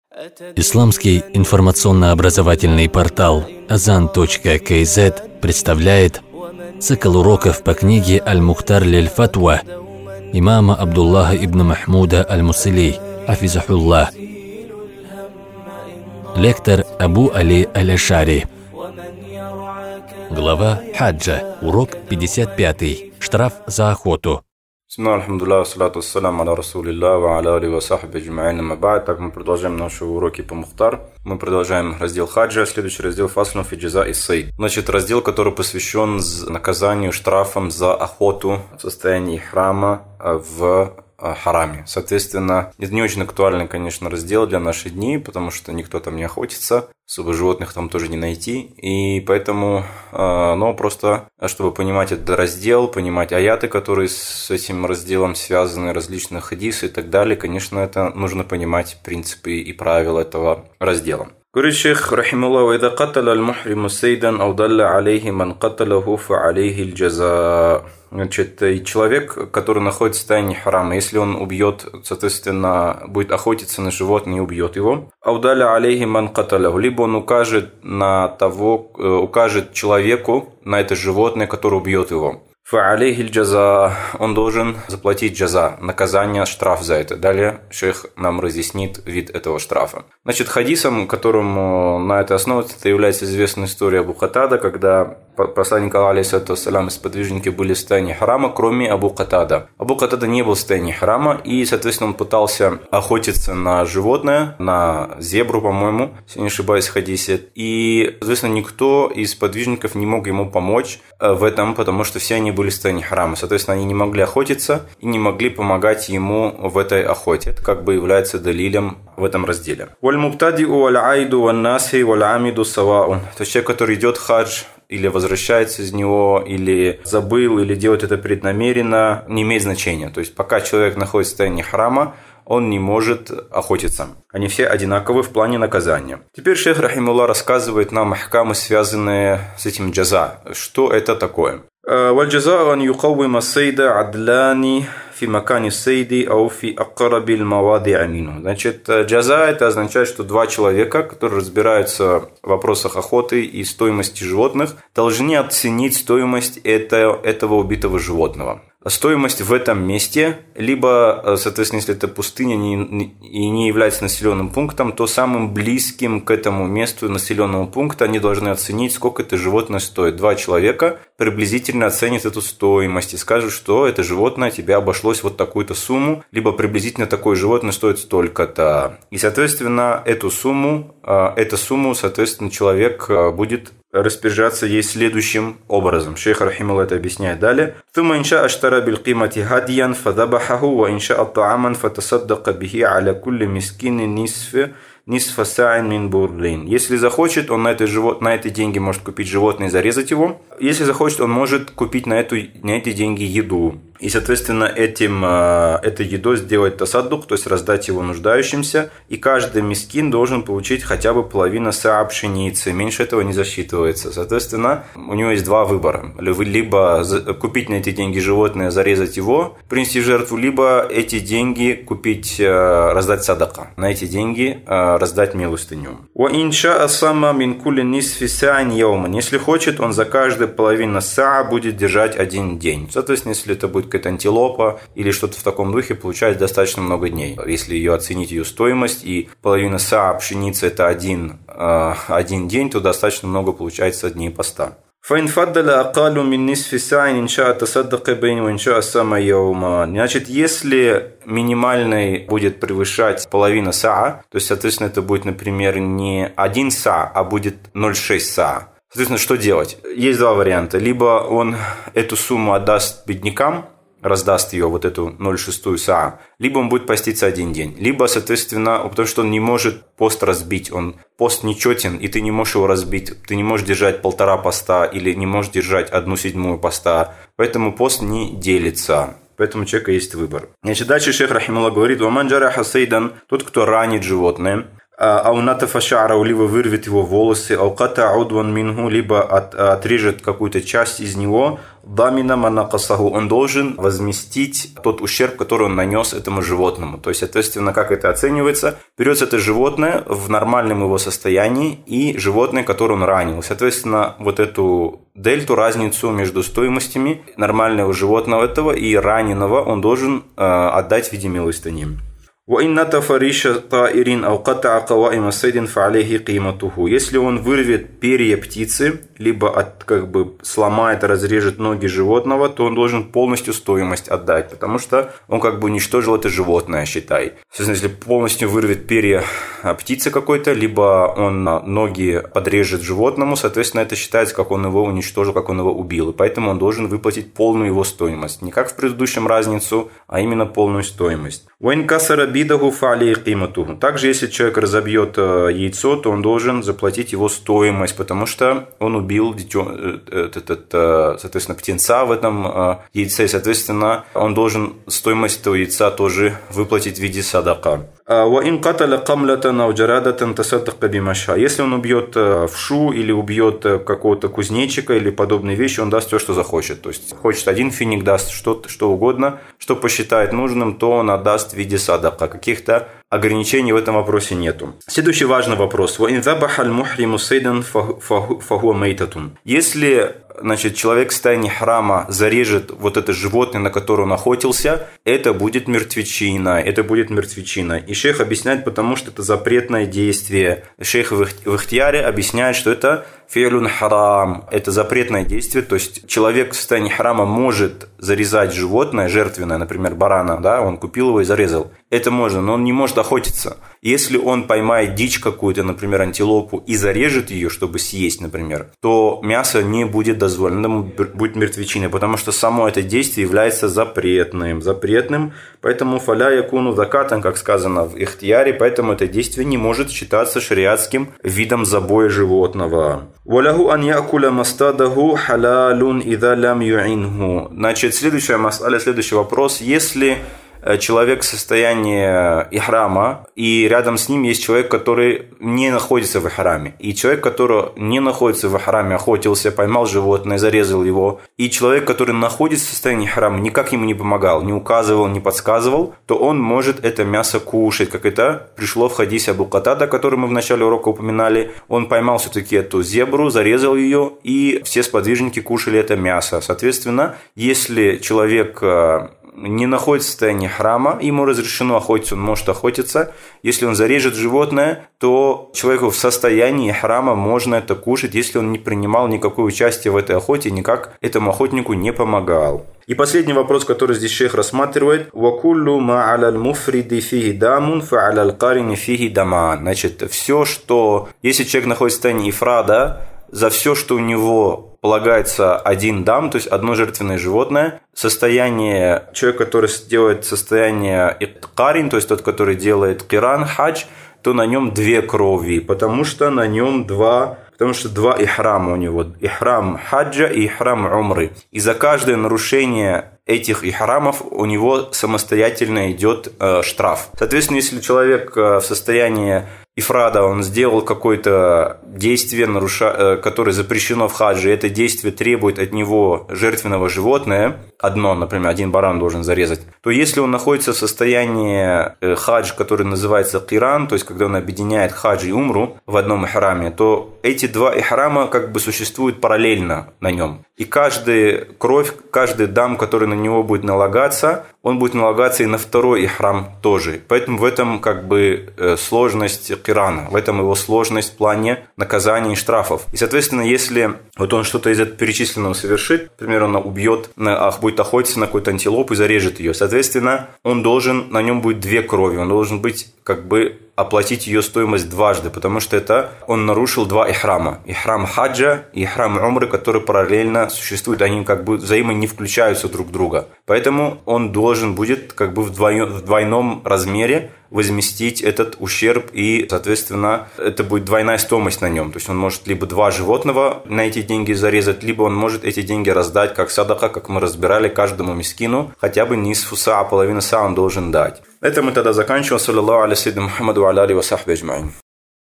Исламский информационно-образовательный портал Azan.kz представляет цикл уроков по книге «Аль-Мухтар лиль-Фатва» имама Абдуллаха ибн Махмуда аль-Мусили, хафизахуллах. Лектор Абу Али аль-Ашари. Глава хаджа. Урок 55. Штраф за охоту. Так мы продолжаем наши уроки по Мухтар. Мы продолжаем раздел хаджа, следующий раздел фаслун фи джаза и сейд. Значит, раздел, который посвящен наказанию штрафам за охоту в состоянии храма в хараме. Соответственно, это не очень актуальный, конечно, раздел для наших дней, потому что никто там не охотится, особо животных там тоже не найти, и поэтому, просто, чтобы понимать этот раздел, понимать аяты, которые с этим разделом связаны, различные хадисы и так далее, конечно, это нужно понимать принципы и правила этого раздела. Говорит шейх, рахимуллах, «Ида каталя аль-мухриму сейдан, аудалля алейхи ман каталаху фа алейхи аль-джаза». Значит, человек, который находится в состоянии храма, если он убьет, соответственно, будет охотиться на животное и убьет его, аудалля алейхи ман каталаху, либо он укажет человеку на это животное, которое убьет его. Фа алейхи аль-джаза, он должен заплатить джаза, наказание, штраф за это. Далее шейх нам разъяснит вид этого штрафа. Значит, хадисом, которому на это основывается, это является известная история Абу Катада, когда посланник Аллаха, алейхиссалям, и сподвижники были в состоянии храма, кроме Абу Катада. Абу Катада не был в состоянии храма, и, соответственно, он пытался охотиться на животное, на зебру, по-моему, если не ошибаюсь, в хадисе. И, соответственно, никто из сподвижников не мог ему помочь в этом, потому что все они были в состоянии храма. Соответственно, они не могли охотиться и не могли помогать ему в этой охоте. Это как бы является далилем в этом разделе. То есть человек, который идет в хадж, или возвращается из него, или забыл, или делает это преднамеренно, не имеет значения. То есть пока человек находится в состоянии храма, он не может охотиться. Они все одинаковы в плане наказания. Теперь шейх рахимуллах рассказывает нам ахкамы, связанные с этим джаза. Что это такое? والجزاء أن يقوم الصيد عدلان في مكان الصيد أو في أقرب المواضع منه. Значит, джаза это означает, что два человека, которые разбираются в вопросах охоты и стоимости животных, должны оценить стоимость этого убитого животного. Стоимость в этом месте, либо, соответственно, если это пустыня и не является населенным пунктом, то самым близким к этому месту населенного пункта они должны оценить, сколько это животное стоит. Два человека приблизительно оценят эту стоимость и скажут, что это животное тебе обошлось вот такую-то сумму, либо приблизительно такое животное стоит столько-то. И, соответственно, эту сумму, соответственно, человек будет распоряжаться ей следующим образом. Шейх рахимуллах это объясняет далее. ثم إن شاء اشترى بالقيمة هديا فذبحه وإن شاء طعاما فتصدق به على كل مسكين نصف ساع من бурлин. Если захочет, он на эти деньги может купить животное и зарезать его. Если захочет, он может купить на эти деньги еду. И, соответственно, этой едой сделать тасаддук, то есть раздать его нуждающимся. И каждый мискин должен получить хотя бы половину саа пшеницы. Меньше этого не засчитывается. Соответственно, у него есть два выбора. Либо купить на эти деньги животное, зарезать его, принести в жертву, либо эти деньги купить, раздать садака. На эти деньги раздать милостыню. Если хочет, он за каждую половину саа будет держать один день. Соответственно, если это будет какая-то антилопа или что-то в таком духе, получается достаточно много дней. Если ее оценить, ее стоимость, и половина саа пшеницы это один день, то достаточно много получается дней поста. Значит, если минимальный будет превышать половину саа, то есть, соответственно, это будет, например, не 1 саа, а будет 0,6 саа. Соответственно, что делать? Есть два варианта. Либо он эту сумму отдаст беднякам, раздаст ее, вот эту 0,6 саа, либо он будет поститься один день. Либо, соответственно, потому что он не может пост разбить, пост нечетен, и ты не можешь его разбить, ты не можешь держать 1,5 поста или не можешь держать 1/7 поста, поэтому пост не делится. Поэтому у человека есть выбор. Значит, дальше шейх рахимуллах говорит: «Ваман джараха сейдан», тот, кто ранит животное, аунатафа ша'ра, либо вырвет его волосы, ауката аудван минху, либо отрежет какую-то часть из него, дамина манакасаху, он должен возместить тот ущерб, который он нанес этому животному. То есть, соответственно, как это оценивается? Берется это животное в нормальном его состоянии и животное, которое он ранил. Соответственно, вот эту дельту, разницу между стоимостями нормального животного этого и раненого он должен отдать в виде милостыни. Если он вырвет перья птицы, либо сломает, разрежет ноги животного, то он должен полностью стоимость отдать, потому что он уничтожил это животное, считай. Соответственно, если полностью вырвет перья птицы какой-то, либо он ноги подрежет животному, соответственно, это считается, как он его уничтожил, как он его убил. И поэтому он должен выплатить полную его стоимость. Не как в предыдущем разницу, а именно полную стоимость. Также, если человек разобьет яйцо, то он должен заплатить его стоимость, потому что он убил соответственно, птенца в этом яйце, и, соответственно, он должен стоимость этого яйца тоже выплатить в виде садака. Если он убьет вшу или убьет какого-то кузнечика или подобные вещи, он даст все, что захочет. То есть, хочет один финик, даст что угодно, что посчитает нужным, то он отдаст в виде садака. Каких-то ограничений в этом вопросе нету. Следующий важный вопрос. Если человек в состоянии храма зарежет вот это животное, на которое он охотился, это будет мертвечина. И шейх объясняет, потому что это запретное действие. Шейх в ихтияре объясняет, что это фи'люн харам. Это запретное действие. То есть человек в состоянии храма может зарезать животное жертвенное, например, барана, да, он купил его и зарезал. Это можно, но он не может охотиться. Если он поймает дичь какую-то, например, антилопу, и зарежет ее, чтобы съесть, например, то мясо не будет дозволено, будет мертвечиной, потому что само это действие является запретным, поэтому фаля якуну закатан, как сказано в ихтияре, поэтому это действие не может считаться шариатским видом забоя животного. Значит, следующий вопрос. Если человек в состоянии ихрама, и рядом с ним есть человек, который не находится в ихраме. И человек, который не находится в ихраме, охотился, поймал животное, зарезал его. И человек, который находится в состоянии ихрама, никак ему не помогал, не указывал, не подсказывал, то он может это мясо кушать, как это пришло в хадисе Абу Катада, который мы в начале урока упоминали. Он поймал все-таки эту зебру, зарезал ее, и все сподвижники кушали это мясо. Соответственно, если человек не находится в состоянии храма, ему разрешено охотиться, он может охотиться. Если он зарежет животное, то человеку в состоянии храма можно это кушать, если он не принимал никакое участие в этой охоте, никак этому охотнику не помогал. И последний вопрос, который здесь шейх рассматривает. Значит, все, что... Если человек находится в состоянии ифрада, за все, что у него полагается один дам, то есть одно жертвенное животное, состояние человека, который делает состояние иккарин, то есть тот, который делает киран, хадж, то на нем 2 крови, потому что два ихрама у него, ихрам хаджа и ихрам умры. И за каждое нарушение этих ихрамов у него самостоятельно идет штраф. Соответственно, если человек в состоянии ифрада, он сделал какое-то действие, которое запрещено в хадже, и это действие требует от него жертвенного животное, например, один баран должен зарезать, то если он находится в состоянии хадж, который называется киран, то есть когда он объединяет хадж и умру в одном ихраме, то эти 2 ихрама существуют параллельно на нем. И каждый дам, который на него будет налагаться, он будет налагаться и на второй ихрам тоже. Поэтому в этом сложность кирана, в этом его сложность в плане наказания и штрафов. И, соответственно, если он что-то из этого перечисленного совершит, например, он будет охотиться на какую-то антилопу и зарежет ее, соответственно, на нем будет 2 крови, он должен быть оплатить ее стоимость дважды, потому что он нарушил 2 ихрама. Ихрам хаджа и ихрам умры, которые параллельно существуют, они взаимно не включаются друг в друга. Поэтому он должен будет в двойном размере возместить этот ущерб, и, соответственно, это будет двойная стоимость на нем. То есть он может либо 2 животного на эти деньги зарезать, либо он может эти деньги раздать как садака, как мы разбирали, каждому мискину, хотя бы нисфу саа, половину саа он должен дать. Это мы тогда заканчиваем. Саллаллаху аля саййидина Мухаммаду ва аля алихи ва сахбихи аджмаин.